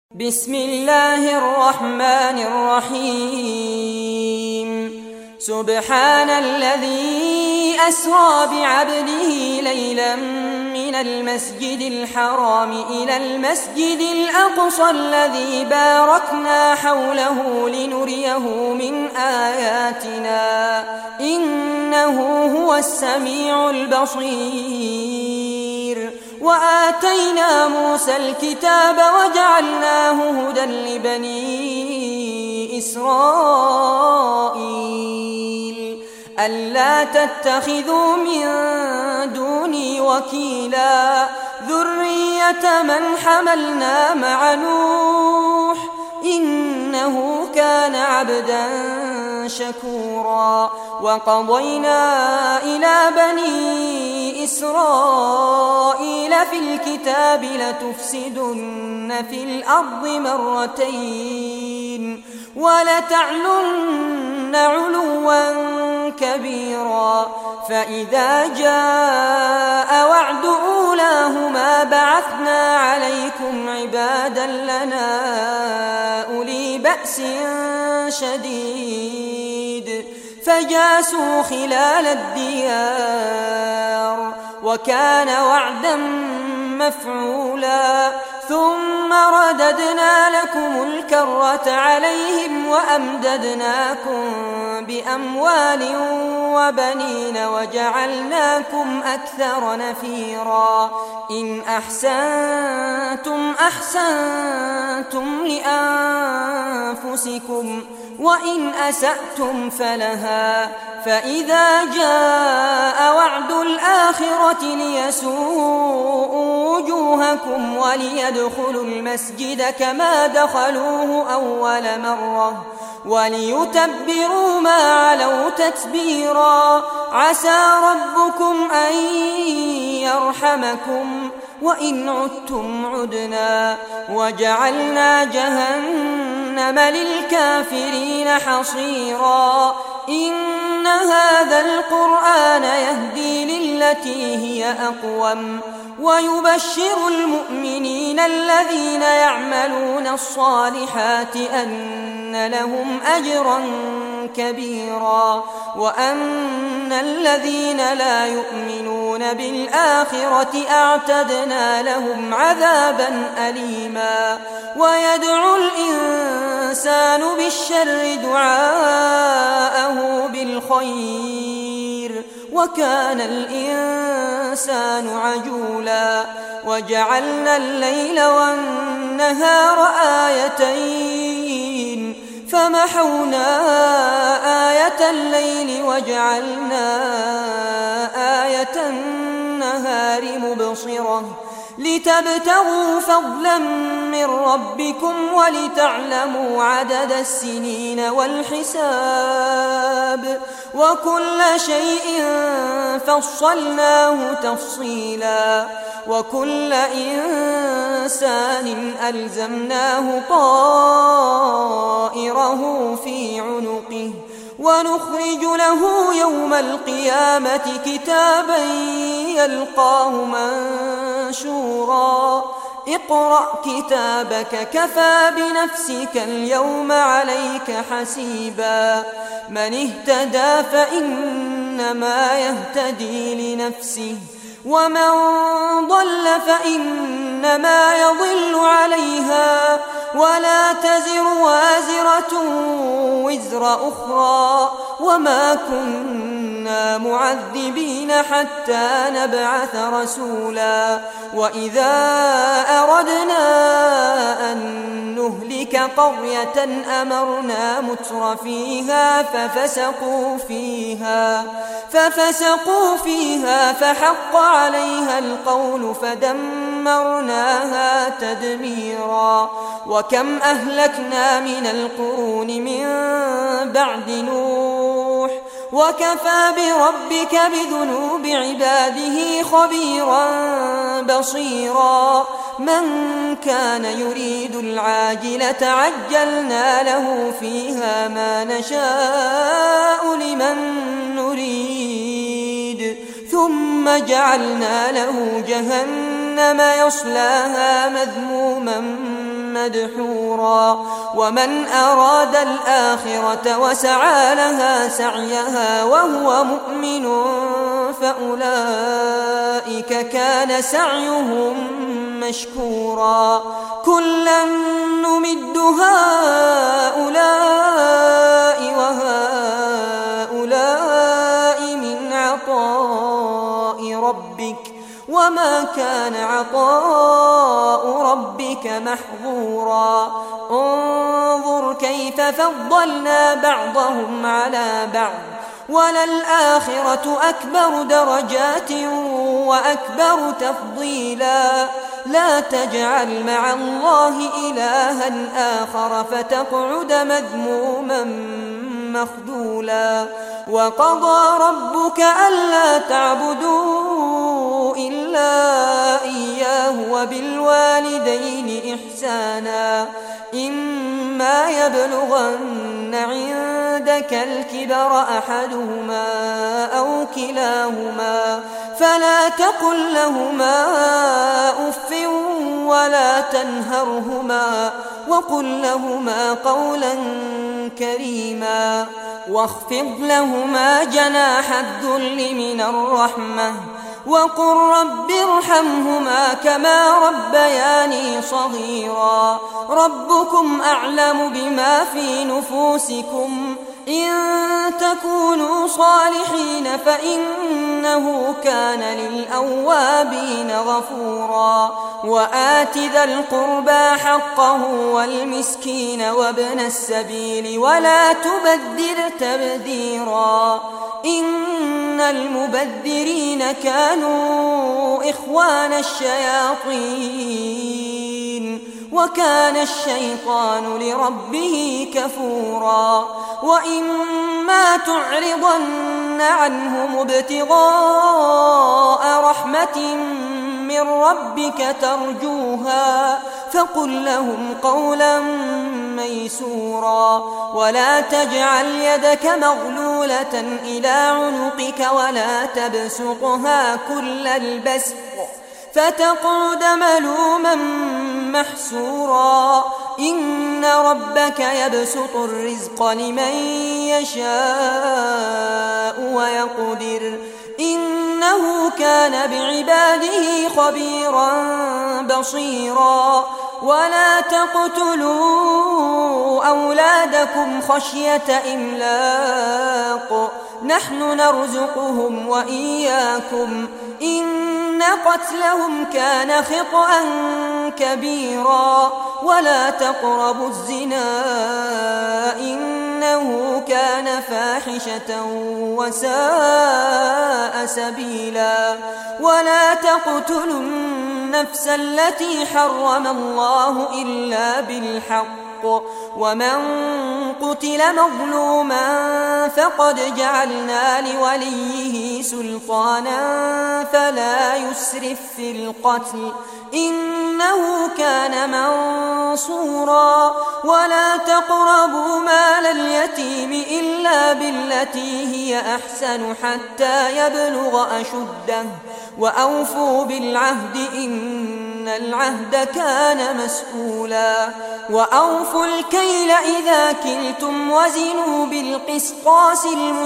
بسم الله الرحمن الرحيم سبحان الذي أسرى بعبده ليلا من المسجد الحرام إلى المسجد الأقصى الذي باركنا حوله لنريه من آياتنا إنه هو السميع البصير. وآتينا موسى الكتاب وجعلناه هدى لبني إسرائيل ألا تتخذوا من دوني وكيلا ذرية من حملنا مع نوح إنه كان عبدا شكورا. وقضينا إلى بني إسرائيل في الكتاب لتفسدن في الأرض مرتين ولتعلن علوا كبيرا. فإذا جاء وعد أولاهما بعثنا عليكم عبادا لنا أولي بأس شديد فجاسوا خلال الديار وكان وعدا مفعولا. ثم رددنا لكم الكرة عليهم وأمددناكم بأموال وبنين وجعلناكم أكثر نفيرا. إن أحسنتم أحسنتم لأنفسكم وإن أسأتم فلها. فإذا جاء وعد الآخرة ليسوءوا وجوهكم وليدخلوا المسجد كما دخلوه أول مرة وليتبروا ما علوا تتبيرا. عسى ربكم أن يرحمكم وإن عدتم عدنا وجعلنا جهنم للكافرين حصيرا. إن هذا القرآن يهدي للتي هي أقوم ويبشر المؤمنين الذين يعملون الصالحات أن لهم أجرا كبيرا وأن الذين لا يؤمنون بالآخرة أعتدنا لهم عذابا أليما. ويدعو الإنسان بالشر دعاءه بالخير وكان الإنسان عجولا. وجعلنا الليل والنهار آيتين فمحونا آية الليل وجعلنا آية النهار مبصرة لتبتغوا فضلا من ربكم ولتعلموا عدد السنين والحساب وكل شيء فصلناه تفصيلا. وكل إنسان ألزمناه طائره في عنقه ونخرج له يوم القيامة كتابا يلقاه منشورا. اقرأ كتابك كفى بنفسك اليوم عليك حسيبا. من اهتدى فإنما يهتدي لنفسه ومن ضل فإنما يضل عليها ولا تزر وازرة وزر أخرى وما كنا معذبين حتى نبعث رسولا. وإذا أردنا أن نهلك قرية أمرنا متر فيها ففسقوا فيها فحق عليها القول فدمرناها تدميرا. وكم أهلكنا من القرون من بعد نوح وكفى بربك بذنوب عباده خبيرا بصيرا. من كان يريد العاجلة عجلنا له فيها ما نشاء لمن نريد ثم جعلنا له جهنم يصلاها مذموما مدحورا ومن أراد الآخرة وسعى لها سعيها وهو مؤمن فأولئك كان سعيهم مشكورا كلا نمد هؤلاء وهؤلاء من عطاء ربك وما كان عطاء ربك محظورا انظر كيف فضلنا بعضهم على بعض وللآخرة أكبر درجات وأكبر تفضيلا لا تجعل مع الله إلها آخر فتقعد مذموما مخذولا وقضى ربك ألا تعبدوا إلا إياه وبالوالدين إحسانا إما يبلغن عندك الكبر أحدهما أو كلاهما فلا تقل لهما أف ولا تنهرهما وقل لهما قولا كريما واخفض لهما جناح الذل من الرحمة وقل رب ارحمهما كما ربياني صغيرا ربكم أعلم بما في نفوسكم إن تكونوا صالحين فإنه كان للأوابين غفورا وآت ذا القربى حقه والمسكين وابن السبيل ولا تبذر تبذيرا إن المبذرين كانوا إخوان الشياطين وكان الشيطان لربه كفورا وإما تعرضن عنهم ابتغاء رحمة من ربك ترجوها فقل لهم قولا ميسورا ولا تجعل يدك مغلولة إلى عنقك ولا تبسطها كل البسط فتقعد ملوما محسورا إن ربك يبسط الرزق لمن يشاء ويقدر إنه كان بعباده خبيرا بصيرا ولا تقتلوا أولادكم خشية إملاق نحن نرزقهم وإياكم إن قتلهم كان خطأ كبيرا ولا تقربوا الزنا إنه كان فاحشة وساء سبيلا ولا تقتلوا النفس التي حرم الله إلا بالحق ومن قتل مظلوما فقد جعلنا لوليه سلطانا فلا يسرف في القتل إنه كان منصورا ولا تقربوا مال اليتيم إلا بالتي هي أحسن حتى يبلغ أشده وأوفوا بالعهد إن العهد كان مسؤولا وأوفوا الكيل إذا كلتم وزنوا بالقسطاس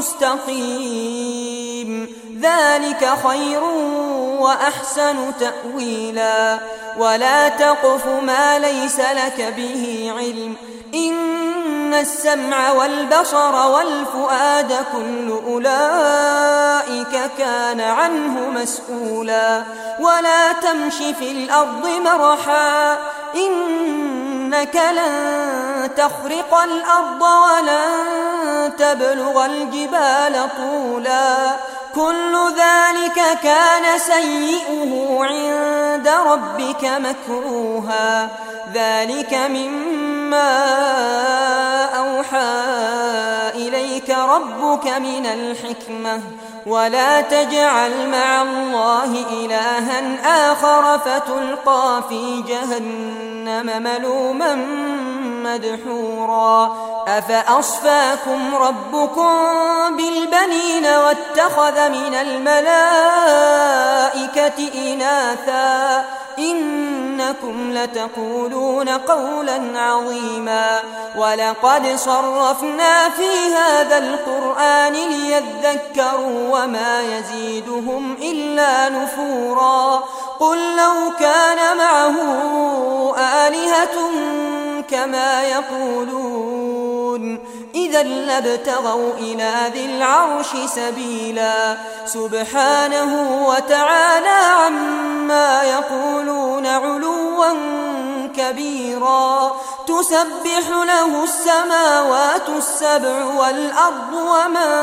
المستقيم ذلك خير وأحسن تأويلا ولا تقف ما ليس لك به علم إن السمع والبصر والفؤاد كل أولئك كان عنه مسؤولا ولا تمش في الأرض مرحا إنك لن تخرق الأرض ولن تبلغ الجبال طولا كل ذلك كان سيئه عند ربك مكروها ذلك مما أوحى إليك ربك من الحكمة ولا تجعل مع الله إلها آخر فتلقى في جهنم ملوما مدحورا أفأصفاكم ربكم بالبنين واتخذ من الملائكة إناثا إنكم لتقولون قولا عظيما ولقد صرفنا في هذا القرآن ليذكروا وما يزيدهم إلا نفورا قل لو كان معه آلهة كما يقولون إذا لابتغوا إلى ذي العرش سبيلا سبحانه وتعالى عما يقولون علوا كبيرا تسبح له السماوات السبع والأرض ومن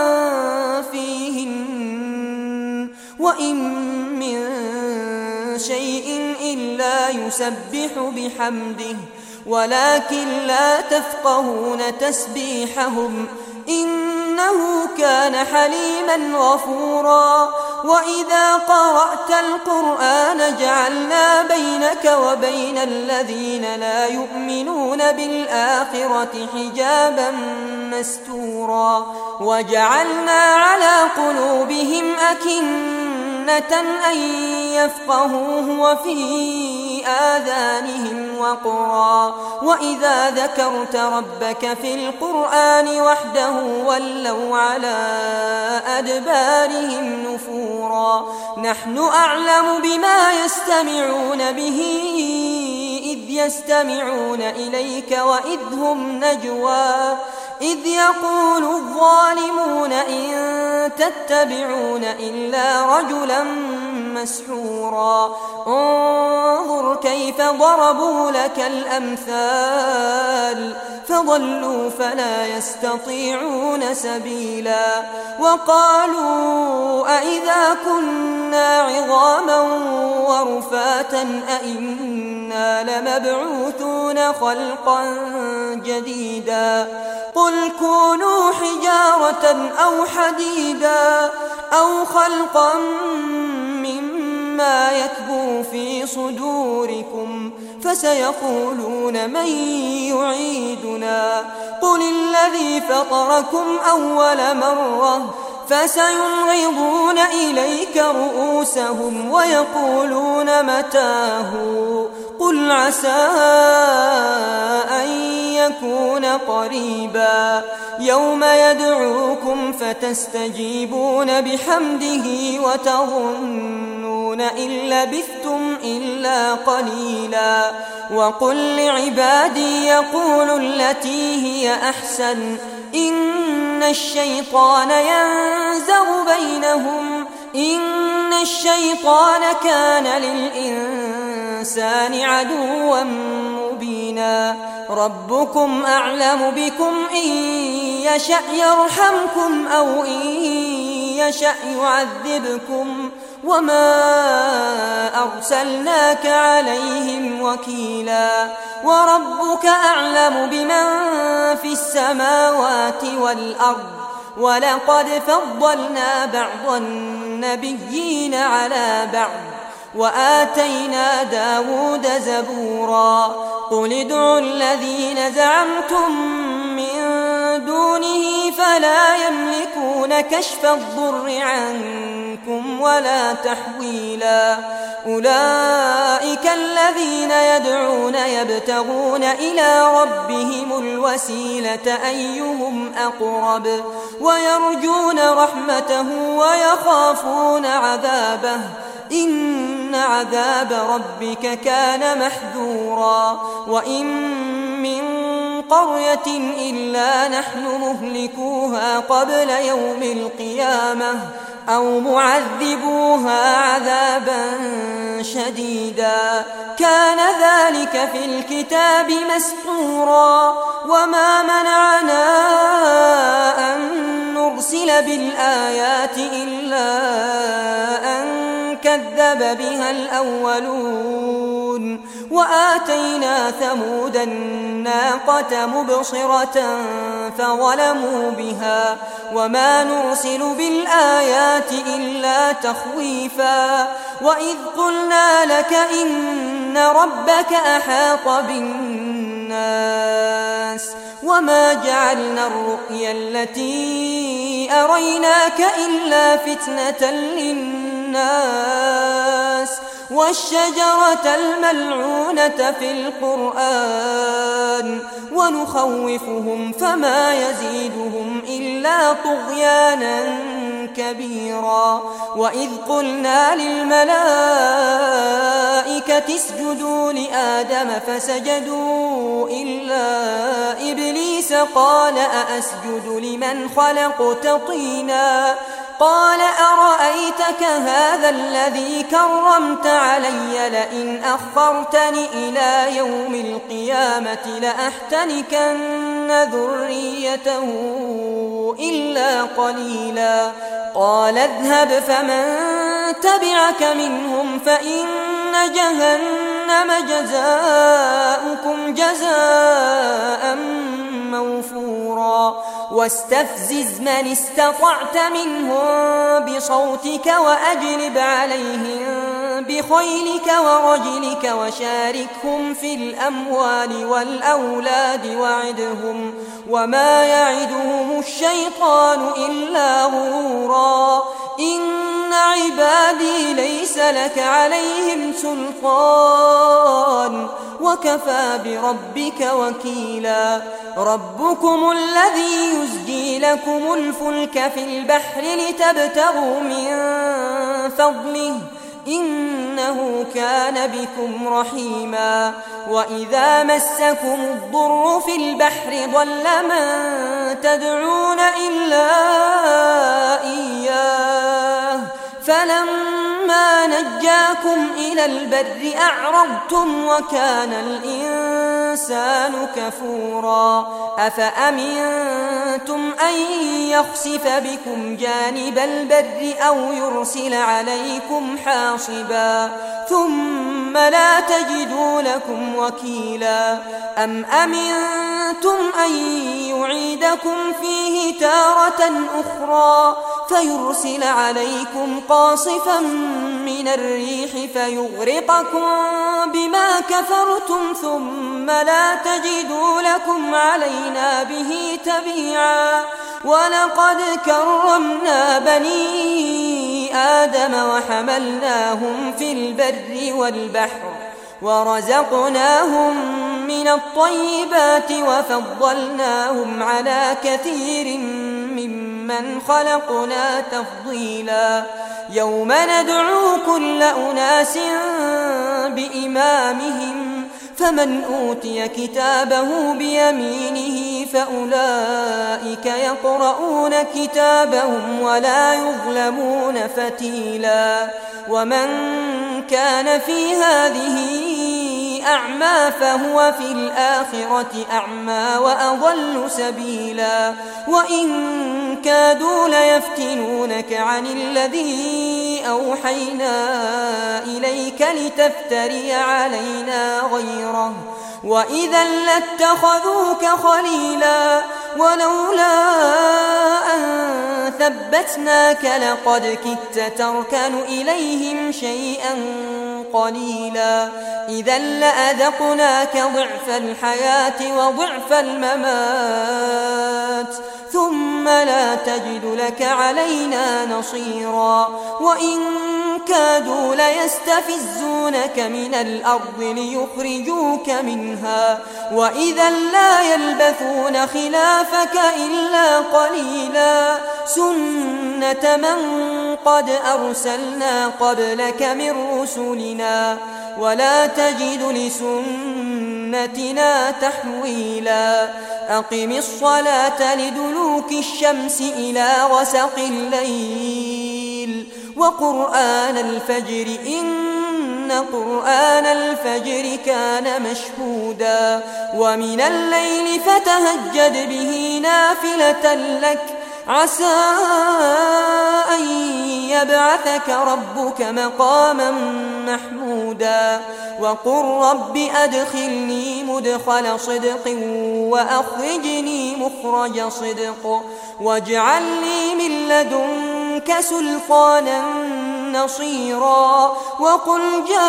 فيهن وإن من شيء إلا يسبح بحمده ولكن لا تفقهون تسبيحهم إنه كان حليما غفورا وإذا قرأت القرآن جعلنا بينك وبين الذين لا يؤمنون بالآخرة حجابا مستورا وجعلنا على قلوبهم أكنة أن يفقهوه وفي آذانهم وقرا وإذا ذكرت ربك في القرآن وحده ولوا على أدبارهم نفورا نحن أعلم بما يستمعون به إذ يستمعون إليك وإذ هم نجوى إذ يقول الظالمون إن تتبعون إلا رجلا مسحورا انظر كيف ضربوا لك الأمثال فضلوا فلا يستطيعون سبيلا وقالوا أئذا كنا عظاما ورفاتا أئنا لمبعوثون خلقا جديدا قل كونوا حجارة أو حديدا أو خلقا مما يكبر في صدوركم فسيقولون من يعيدنا قل الذي فطركم أول مرة فسينغضون إليك رؤوسهم ويقولون متاه قل عسى أن يكون قريبا يوم يدعوكم فتستجيبون بحمده وتظنون إن لبثتم إلا قليلا وقل لعبادي يقولوا التي هي أحسن إن الشيطان كان للإنسان عدوا مبينا ربكم أعلم بكم إن يشأ يرحمكم أو إن يشأ يعذبكم وما أرسلناك عليهم وكيلا وربك أعلم بمن في السماوات والأرض ولقد فضلنا بعض النبيين على بعض وآتينا داود زبورا قل ادعوا الذين زعمتم من دونه فلا يملكون كشف الضر عنكم ولا تحويلا أولئك الذين يدعون يبتغون إلى ربهم الوسيلة أيهم أقرب ويرجون رحمته ويخافون عذابه إن عذاب ربك كان محذورا وإن من قرية إلا نحن مهلكوها قبل يوم القيامة أو معذبوها عذابا شديدا كان ذلك في الكتاب مسطورا وما منعنا أن نرسل بالآيات إلا أن كذب بها الأولون وآتينا ثمود الناقة مبصرة فظلموا بها وما نرسل بالآيات إلا تخويفا وإذ قلنا لك إن ربك أحاط بالناس وما جعلنا الرؤيا التي أريناك إلا فتنة للناس والشجرة الملعونة في القرآن ونخوفهم فما يزيدهم إلا طغيانا كبيرا. وإذ قلنا للملائكة اسجدوا لآدم فسجدوا إلا إبليس قال أأسجد لمن خلقت طينا قال أرأيتك هذا الذي كرمت علي لئن أخرتني إلى يوم القيامة لأحتنكن ذريته إلا قليلا. قال اذهب فمن تبعك منهم فإن جهنم جزاؤكم جزاء موفورا. واستفزز من استطعت منهم بصوتك وأجلب عليهم بخيلك ورجلك وشاركهم في الأموال والأولاد وعدهم وما يعدهم الشيطان إلا غرورا. إن عبادي ليس لك عليهم سلطان وكفى بربك وكيلا. ربكم الذي يزجي لكم الفلك في البحر لتبتغوا من فضله إنه كان بكم رحيما. وإذا مسكم الضر في البحر ضل من تدعون إلا إياه فلما نجاكم إلى البر أعرضتم وكان الإنسان كفورا. أفأمنتم أن يخسف بكم جانب البر أو يرسل عليكم حاصبا ثم لا تجدوا لكم وكيلا. أم أمنتم أن يعيدكم فيه تارة أخرى فيرسل عليكم قاصفا من الريح فيغرقكم بما كفرتم ثم لا تجدوا لكم علينا به تبيعا. ولقد كرمنا بني آدم وحملناهم في البر والبحر ورزقناهم من الطيبات وفضلناهم على كثير ممن خلقنا تفضيلا. يوم ندعو كل أناس بإمامهم فمن أوتي كتابه بيمينه فأولئك يقرؤون كتابهم ولا يظلمون فتيلا. ومن كان في هذه أعمى فهو في الآخرة أعمى وأضل سبيلا. وإن كادوا ليفتنونك عن الذي أوحينا إليك لتفتري علينا غيره وإذا لاتخذوك خليلا. ولولا أن ثبتناك لقد كدت تركن إليهم شيئا قليلا. إذا لأذقناك ضعف الحياة وضعف الممات ثم لا تجد لك علينا نصيرا. وإن كادوا ليستفزونك من الأرض ليخرجوك منها وإذا لا يلبثون خلافك إلا قليلا. سنة من قد أرسلنا قبلك من رسلنا ولا تجد لسنتنا تحويلا. أقم الصلاة لدلوك الشمس إلى غسق الليل وقرآن الفجر إن قرآن الفجر كان مشهودا. ومن الليل فتهجد به نافلة لك عسى أن يبعثك ربك مقاما محمودا. وقل رب أدخلني مدخل صدق وأخرجني مخرج صدق واجعل لي من لدنك سلطانا نصيرا. وقل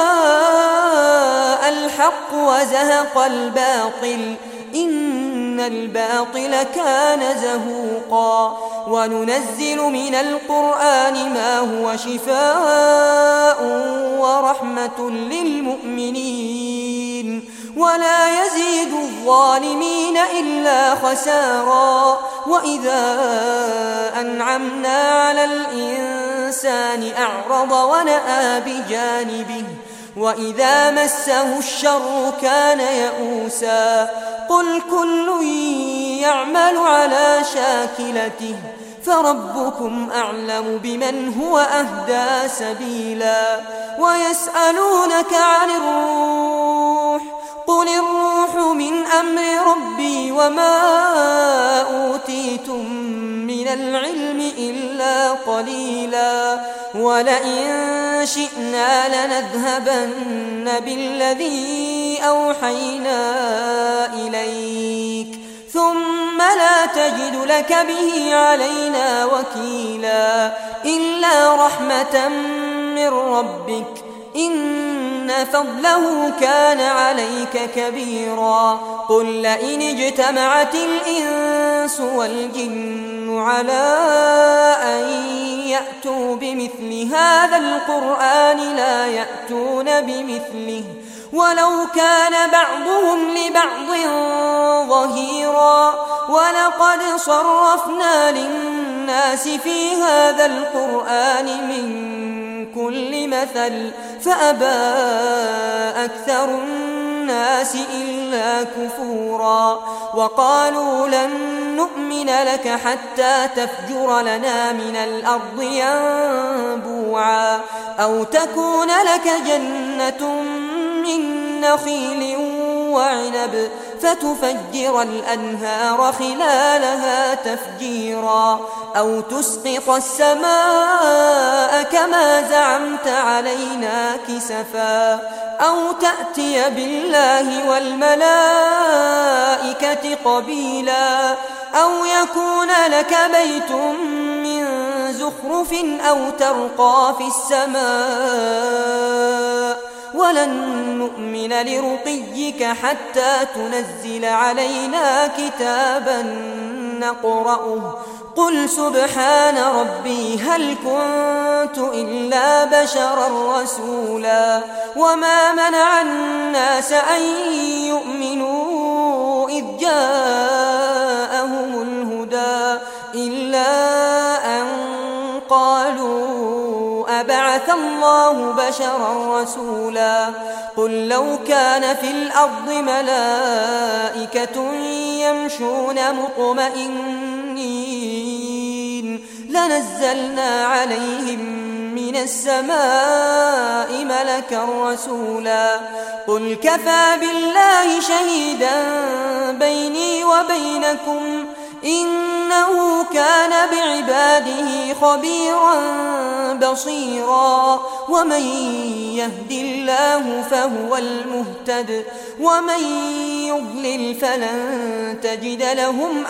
جاء الحق وزهق الباطل إن الباطل كان زهوقا. وننزل من القرآن ما هو شفاء ورحمة للمؤمنين ولا يزيد الظالمين إلا خسارا. وإذا أنعمنا على الإنسان أعرض ونأى بجانبه وإذا مسه الشر كان يئوسا. قل كل يعمل على شاكلته فربكم أعلم بمن هو أهدى سبيلا. ويسألونك عن الروح قل الروح من أمر ربي وما أوتيتم من العلم إلا قليلا. ولئن شئنا لنذهبن بالذي أوحينا إليك ثم لا تجد لك به علينا وكيلا إلا رحمة من ربك إن فضله كان عليك كبيرا. قل لئن اجتمعت الإنس والجن على أن يأتوا بمثل هذا القرآن لا يأتون بمثله ولو كان بعضهم لبعض ظهيرا. ولقد صرفنا للناس في هذا القرآن من كل مثل فأبى أكثر الناس إلا كفورا. وقالوا لن نؤمن لك حتى تفجر لنا من الأرض ينبوعا أو تكون لك جنة من نخيل وعنب فتفجر الأنهار خلالها تفجيرا أو تسقط السماء كما زعمت علينا كسفا أو تأتي بالله والملائكة قبيلا أو يكون لك بيت من زخرف أو ترقى في السماء ولن نؤمن لرقيك حتى تنزل علينا كتابا نقرأه. قل سبحان ربي هل كنت إلا بشرا رسولا. وما منع الناس أن يؤمنوا إذ جاءهم الهدى إلا أن قالوا أبعث الله بشرا رسولا. قل لو كان في الأرض ملائكة يمشون مطمئنين لنزلنا عليهم من السماء ملكا رسولا. قل كفى بالله شهيدا بيني وبينكم إنه كان بعباده خبيرا بصيرا. ومن يهد الله فهو المهتد ومن يضلل فلن تجد لهم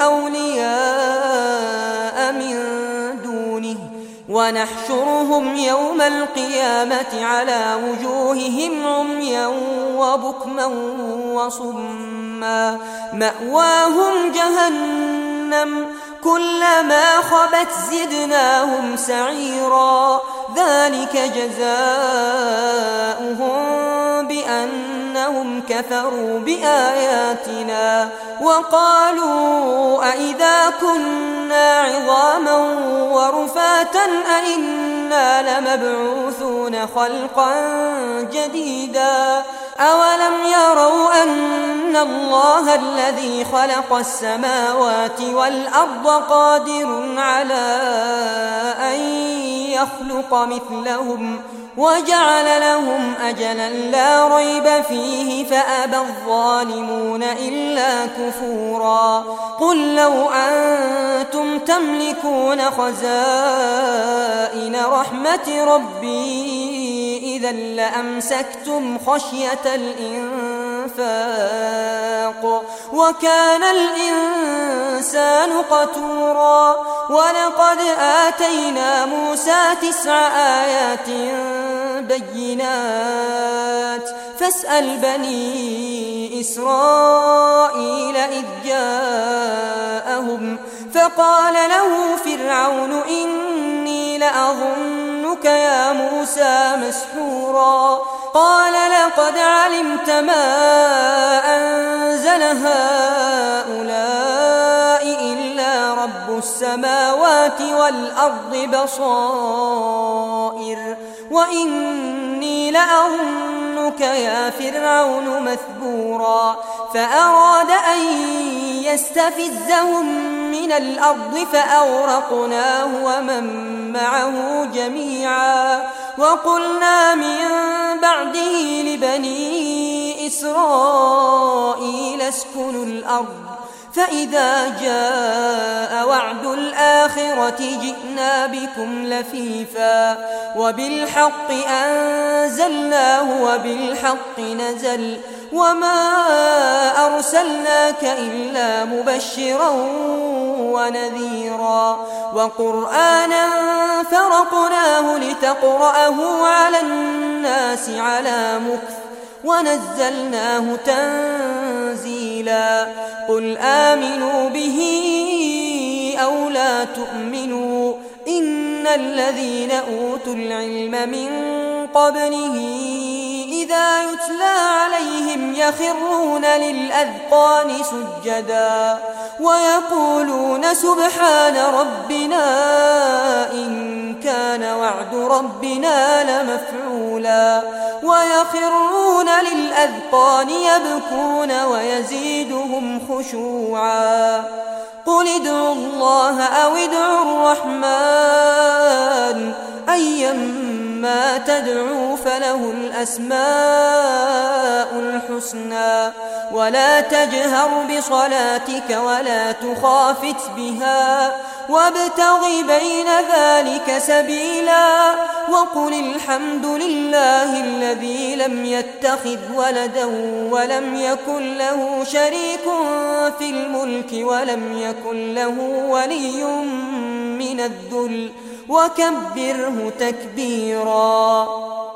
أولياء من دونه. ونحشرهم يوم القيامة على وجوههم عميا وبكما وصما مأواهم جهنم كلما خبت زدناهم سعيرا. ذلك جزاؤهم بأنهم كفروا بآياتنا وقالوا أئذا كنا عظاما ورفاتا أئنا لمبعوثون خلقا جديدا. أولم يروا أن الله الذي خلق السماوات والأرض قادر على أن يخلق مثلهم وجعل لهم أجلا لا ريب فيه فأبى الظالمون إلا كفورا. قل لو أنتم تملكون خزائن رحمة ربي إذا لأمسكتم خشية الإنفاق وكان الإنسان قتورا. ولقد آتينا موسى 9 آيات بينات فاسأل بني إسرائيل إذ جاءهم فقال له فرعون إني لأظنك يا موسى مسحورا قال لقد علمت ما أنزل هؤلاء إلا رب السماوات والأرض بصائر وإني لأظنك يا فرعون مثبورا فأراد أن يستفزهم من الأرض فأغرقناه ومن معه جميعا وقلنا من بعده لبني إسرائيل اسكنوا الأرض فإذا جاء وعد الآخرة جئنا بكم لفيفا وبالحق أنزلناه وبالحق نزل وما أرسلناك إلا مبشرا ونذيرا وقرآنا فرقناه لتقرأه على الناس على مكث ونزلناه تنزيلا قل آمنوا به أو لا تؤمنوا إن الذين أوتوا العلم من قبله إذا يتلى عليهم يخرون للأذقان سجدا ويقولون سبحان ربنا إن كان وعد ربنا لمفعولا ويخرون للأذقان يبكون ويزيدهم خشوعا قل ادعوا الله أو ادعوا الرحمن أيما تدعوا فله الأسماء الحسنى ولا تجهر بصلاتك ولا تخافت بها وابتغ بين ذلك سبيلا وقل الحمد لله الذي لم يتخذ ولدا ولم يكن له شريك في الملك ولم يكن له ولي من الذل وكبره تكبيرا.